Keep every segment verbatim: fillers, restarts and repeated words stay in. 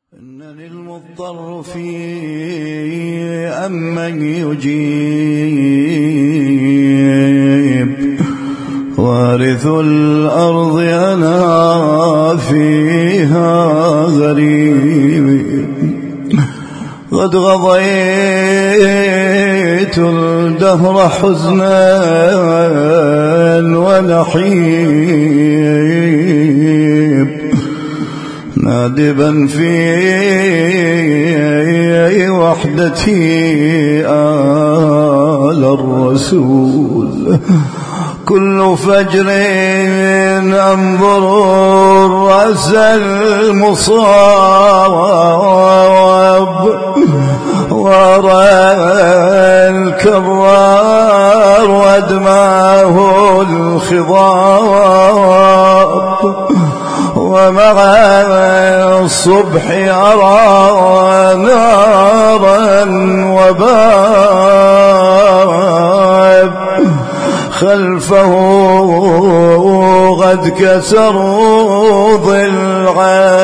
إن للمضطر في أمن يجيب وارث الأرض أنا فيها غريب قد غضيت الدهر حزنا ونحيب نادبا في وحدتي آل الرسول كل فجر أنظر رأس المصاب وأرى الكرار وأدماه الخضاب ومع الصبح أرى نارا وباب خلفه قد كسروا ضلع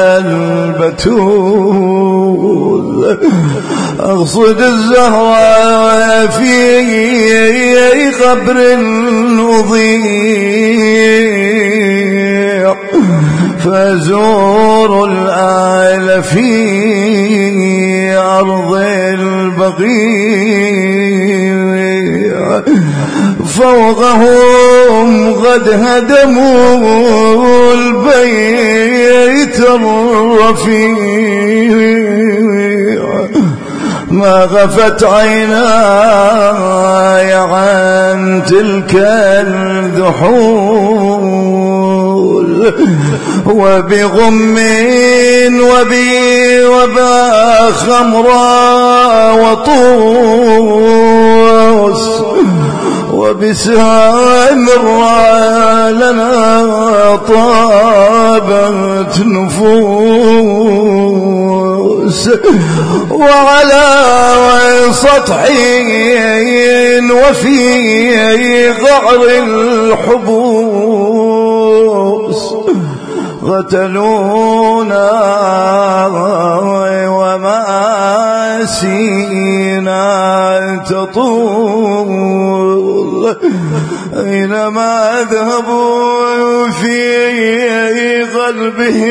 البتول أقصد الزهراء في قبر وضيع فزور الآل في أرض البقيع فوقهم قد هدموا البيت الرفيع ما غفت عيناي عن تلك الذحول وبغم وبي وبا خمرا وطوس وبسام لنا طابت نفوس وعلى سطح وفي قعر الحبوس قتلونا ومآسينا تطول أينما أذهبوا في قلبه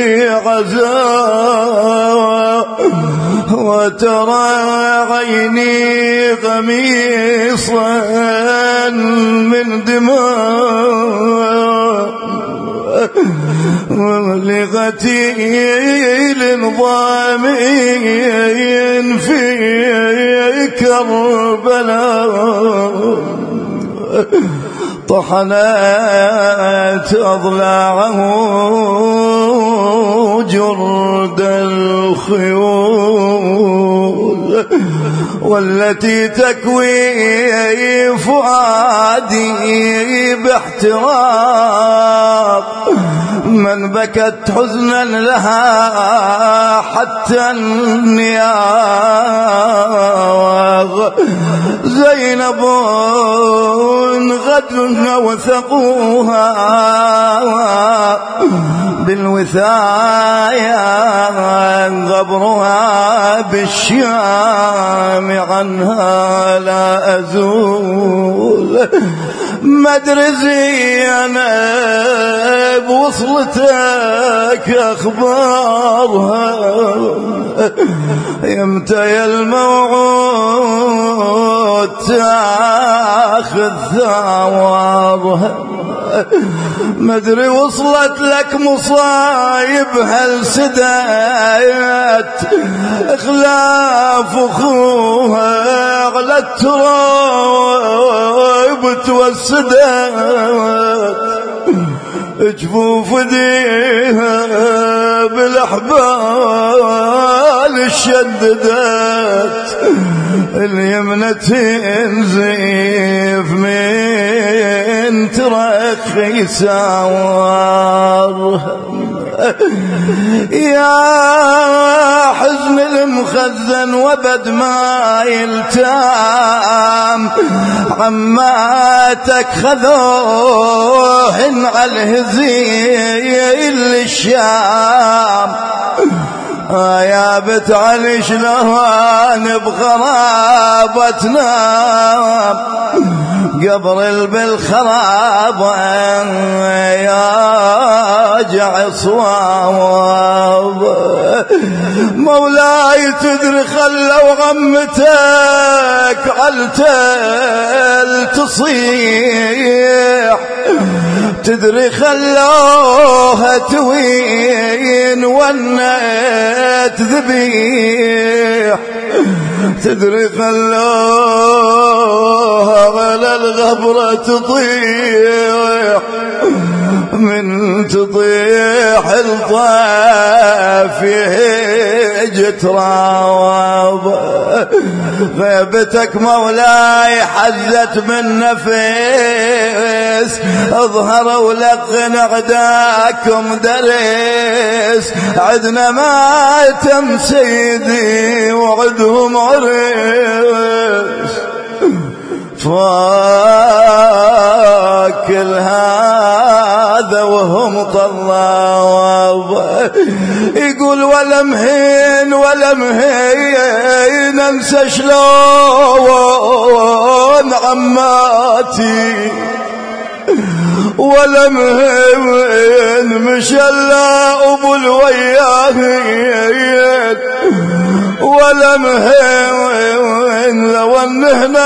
عزاء وترى عيني قميصا من دماء لغتيل ضامين في كربلاء طحنت أضلاعه جرد الخيول والتي تكوي فؤادي باحتراق من بكت حزنا لها حتى النياغ زينب غد وثقوها بالوثايا غبرها بالشام عنها لا أزول مدرزي أنا بوصلتك أخبارها يمتى الموعود تاخذ ثوابها مدري وصلت لك مصايب هل سدات خلاف اخوها على التراب توسدت جفوف ديها بالاحبال شددت اليمنى تنزف من ترخي سوار يا حزن المخزن وبد ما يلتام عماتك خذوهن على الهزيل الشام يا بت علي شلون بخرابتنا قبر بالخراب يا جع صواب مولاي تدري خلوا غمتك عالتل تصيح تدري خلوها توين ونت ذبيح تدري خلوها على الغبرة تطيح من تطيح الطاف جتراب غيبتك مولاي حزت من نفس اظهر ولقن عداكم درس عدنا ماتم سيدي وعدهم عرس فاكل هذا وهم طلاب يقول ولا مهين ولا مهين انسى شلون عماتي ولا مهين مشلا ابو الوياهين ولا مهين لو ان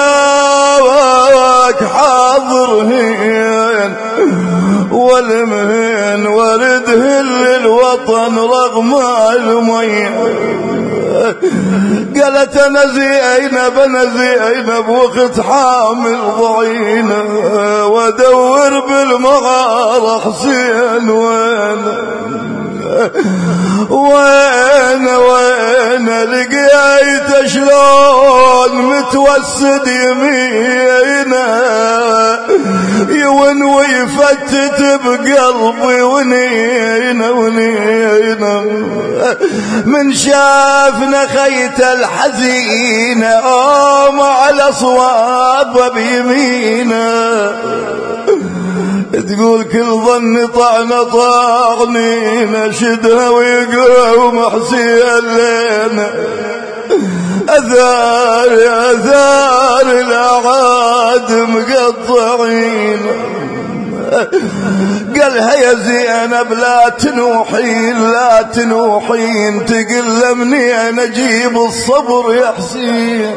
هناك حاضرهن والمهين ورده للوطن رغم المية قالت انا زينب انا زينب وقت حامل ضعينة وادور بالمغارة حسين وين وين وين لقيت شلون متوسد يمينه يون ويفتت بقلبي ونينه ونينه من شافنا خيت الحزينه قام على صواب بيمينه تقول كل ظن طعنا طاغني نشدها ويقوم حسين لنا أثار أثار الأعاد مقطعين قالها يا زينب لا تنوحين لا تنوحين تقلمني أنا أجيب الصبر يا حسين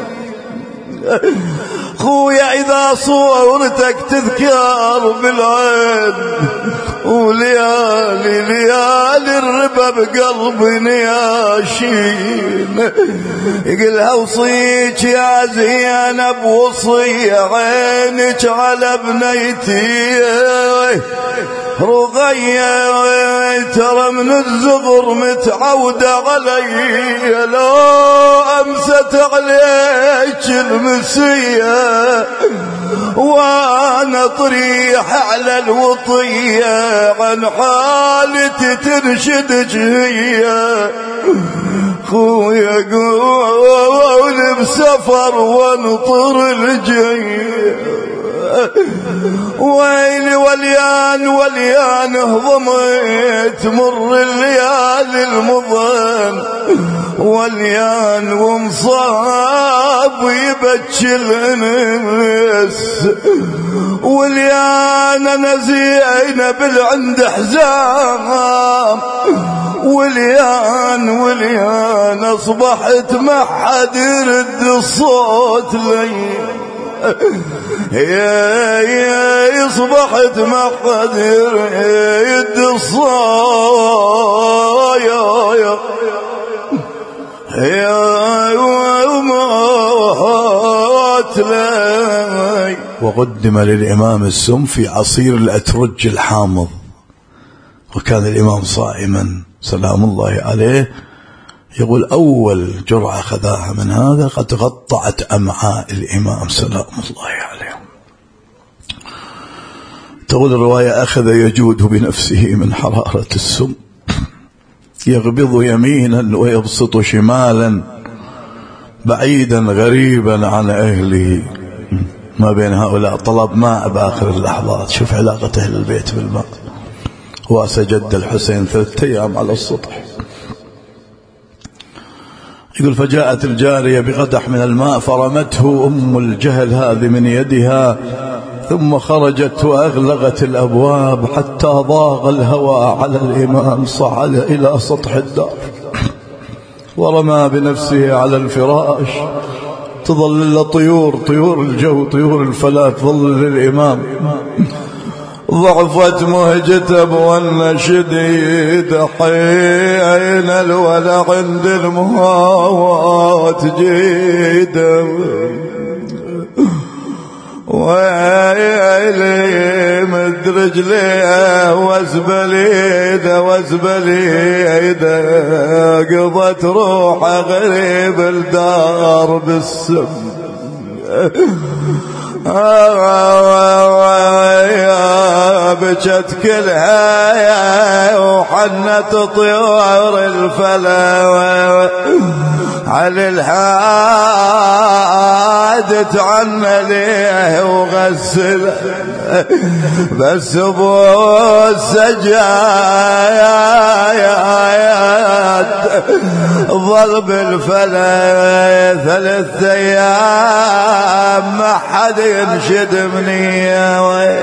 خويا إذا صورتك تذكر بالعين وليالي ليالي الربا بقلبي نياشين يقلها وصيك يا زينب وصي عينك على بنيتي رقية ترى من الزغر متعودة علي لو أمست عليك المسية وانا طريح على الوطية عن حالتي تنشدك هي خويا قول بسفر وانطر الجي ويلي وليان وليان هضمت مر الليالي المظن وليان ومصاب يبكي الانس وليان انا زينب عند حزام وليان وليان اصبحت ما حد يرد الصوت لي يا يا اصبحت ما حد يرد الصوت يا يا يا موت لي. وقدم للإمام السم في عصير الأترج الحامض وكان الإمام صائما سلام الله عليه. يقول أول جرعة خذاها من هذا قد غطعت أمعاء الإمام سلام الله عليه. تقول الرواية أخذ يجود بنفسه من حرارة السم يغبض يمينا ويبسط شمالا بعيدا غريبا عن أهله. ما بين هؤلاء طلب ماء بآخر اللحظات. شوف علاقة أهل البيت بالماء. واسجد الحسين ثلاثة أيام على السطح يقول فجاءت الجارية بقدح من الماء فرمته أم الجهل هذه من يدها، ثم خرجت وأغلقت الأبواب حتى ضاغ الهواء على الإمام، صعد إلى سطح الدار ورمى بنفسه على الفراش. تظلل طيور طيور الجو طيور الفلاة تظلل الإمام. ضعفت مهجته بون شديد، حين الولع عند الموت جيده، ويلي مد رجليه وازبليده وازبليده، قضت روحه غريب الدار بالسم. بجت كلها وحنت طيور الفلا على الحاد تعنى ليه وغسل، بس ابو السجايات ظل بالفلا ثلاث ايام ما حد ينشد مني،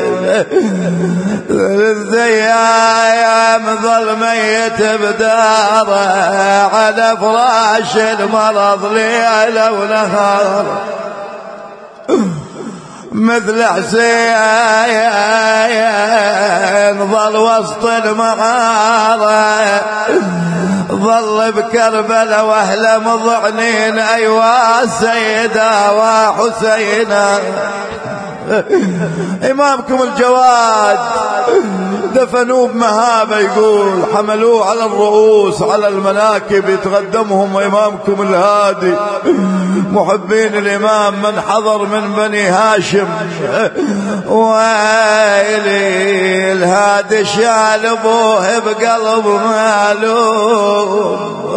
ثلاث ايام ظل ميت بداره على فراش المرض ليله ونهار، مثل حسين ظل وسط المغارة، ظل بكربلاء واهله مضعنين، ايوا السيدة وحسينا. إمامكم الجواد دفنوه بمهابة، يقول حملوه على الرؤوس على المناكب يتقدمهم إمامكم الهادي، محبين الإمام من حضر من بني هاشم. ويلي الهادي شال أبوه بقلب مالوم،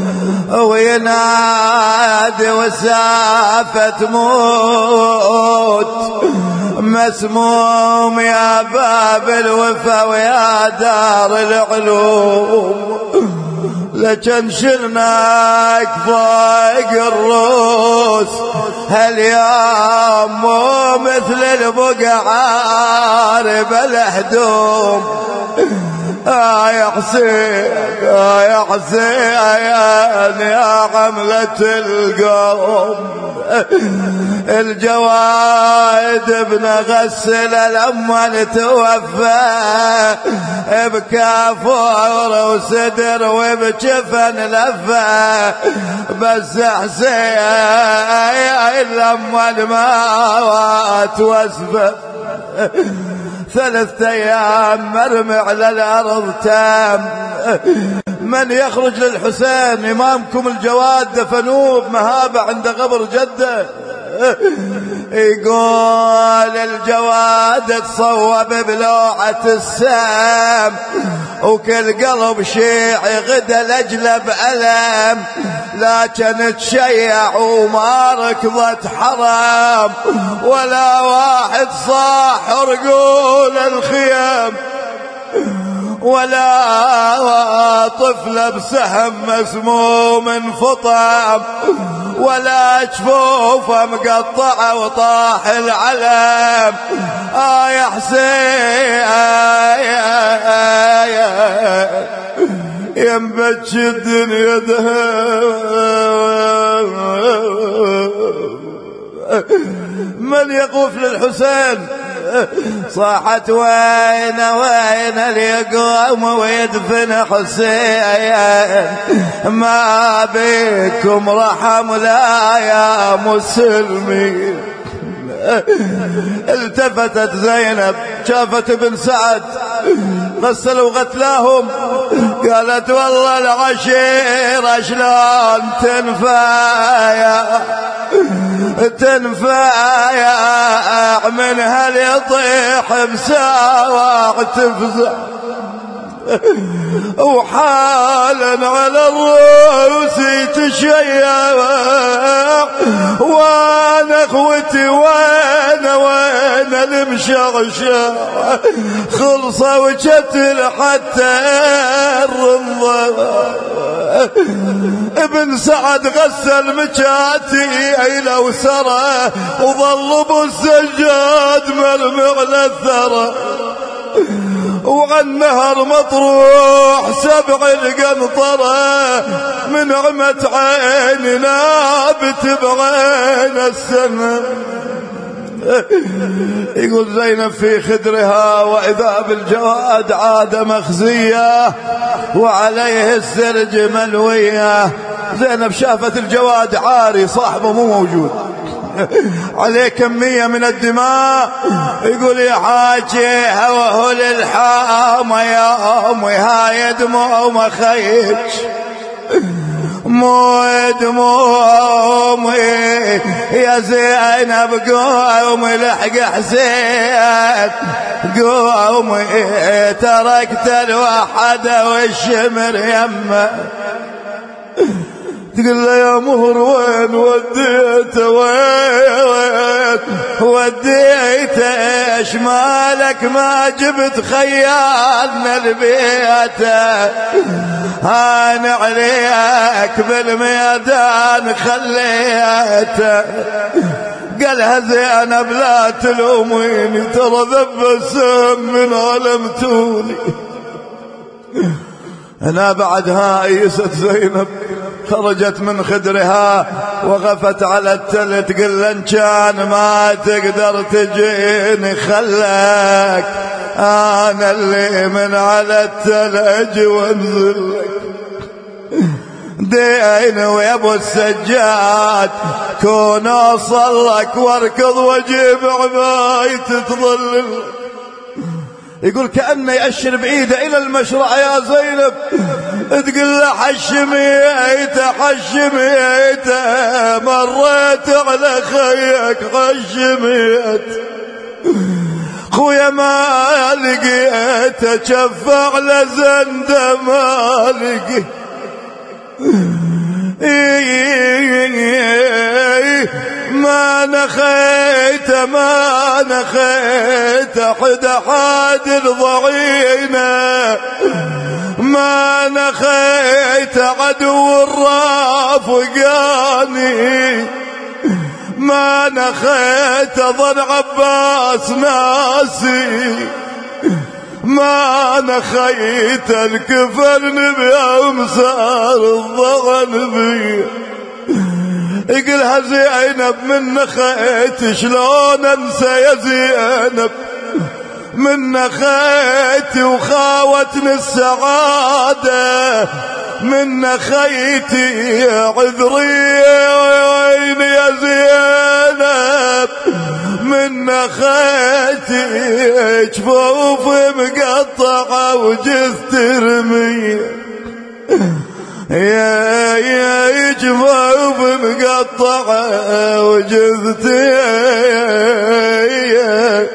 وينادي وسافة موت، مسموم يا باب الوفا ويا دار العلوم، لكن شلناك فوق الروس هاليوم مو مثل البقعار بالهدوم. آه يا حسين آه يا حسين يا عملة القوم، الجواد ابن غسل الأموال توفى، بكافور وسدر وبجفن لفى، بس حسين الأموال ما توسفى، ثلاثة أيام مرمي على الأرض تام. من يخرج للحسين؟ إمامكم الجواد دفنوه بمهابة عند قبر جده. يقول الجواد تصوب بلوعة السام، وكل قلب شيعي غدا لأجله بألم، لكن تشيع وما ركضت حرام، ولا واحد صاح رجول الخيام، ولا طفل بسهم مسموم انفطم، ولا جفوفه مقطعه وطاح العلم. آه يا حسين ينبج الدنيا دهب، من يقوف للحسين؟ صاحت وين وين اليقوم ويدفن حسين، ما بكم رحم لا يا مسلمين. التفتت زينب شافت ابن سعد غسلوا غتلاهم، قالت والله العشيرة شلون تنفايا تنفايا من هل يطيح بساوع تفزع، وحالا على الرؤوس تشيع، وانا اخوتي وانا وانا المشغشة خلصة وشتل حتى الرمضة. ابن سعد غسل مجاتي لو سرى وظل ابو السجاد مرمغ للثرى. وعن نهر مطروح سبع القنطرة من نعمة عين نابت بعين السنة. يقول زينب في خدرها وإذا بالجواد عاد مخزية وعليه السرج ملوية. زينب شافت الجواد عاري صاحبه مو موجود عليه كمية من الدماء. يقول يا حاجي هوه للحامة يا أمي هاي دموع ما خيش مو دموع يا زينب قومي لحق حسين قومي تركت الوحدة والشمر يمه. تقول له يا مهر وين وديته وين وديته ايش مالك ما جبت خيالنا البيته هان عليك بالميدان خليته. قالها زينب لا تلوميني ترى ذب السم من علمتوني. هنا بعدها ايست زينب خرجت من خدرها وغفت على التل تقول ان كان ما تقدر تجيني خلك انا اللي من على التلج وانزل لك دين ويا ابو السجاد كون اوصل لك واركض واجيب عباية تظلل. يقول كأنه يأشر بعيده إلى المشرع يا زينب تقول له حشميته حشميته مريت على خيك حشميت خويا ما لقيته شفع لزنده ما لقيت ما نخيت ما نخيت حد حاد الضعينة ما نخيت عدو الرافقاني ما نخيت ظن عباس ناسي ما نخيت الكفر نبي ومسار الضغن بي. يقلها زينب من نخيت شلون انسى يا زينب من نخيت وخاوتني السعادة من نخيتي عذري وين يا زينب من نخيتي جفوفي مقطعة وجثت رمية يا يا جفوف مقطعة وجثت يا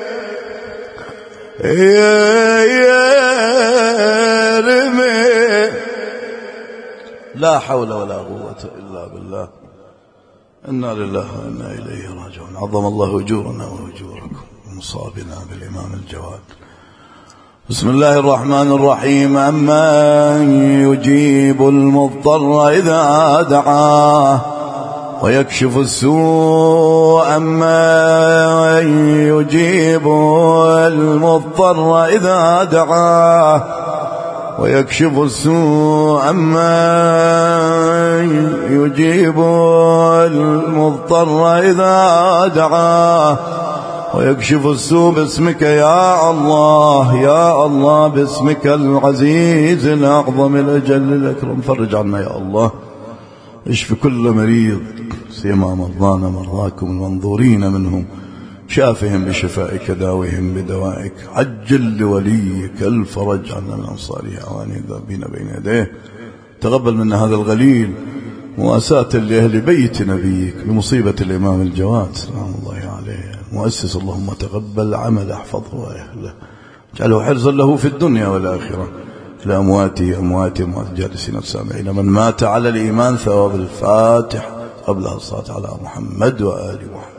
يا يا رمي. لا حول ولا قوة إلا بالله. إنا لله وإنا إليه راجعون. عظم الله أجورنا وأجوركم ومصابنا بالإمام الجواد. بسم الله الرحمن الرحيم. أمن يجيب المضطر إذا دعاه ويكشف السوء أمن يجيب المضطر إذا دعاه ويكشف السوء أمن يجيب المضطر إذا دعاه ويكشف السوء باسمك يا الله يا الله باسمك العزيز الأعظم الأجل الأكرم. فرج عنا يا الله اشف كل مريض سيما مرضانا مرضاكم المنظورين منهم شافهم بشفائك داوهم بدوائك. عجل لوليك الفرج عنا من أنصاره أواني الذابين بين يديه. تقبل منا هذا الغليل مواساة لأهل بيت نبيك بمصيبة الإمام الجواد سلام الله عليه مؤسس. اللهم تقبل عمل احفظه وأهله اجعله حرزا له في الدنيا والآخرة. لأمواته أمواته أموات جالسين السامعين من مات على الإيمان ثواب الفاتح قبلها الصلاة على محمد وآل محمد.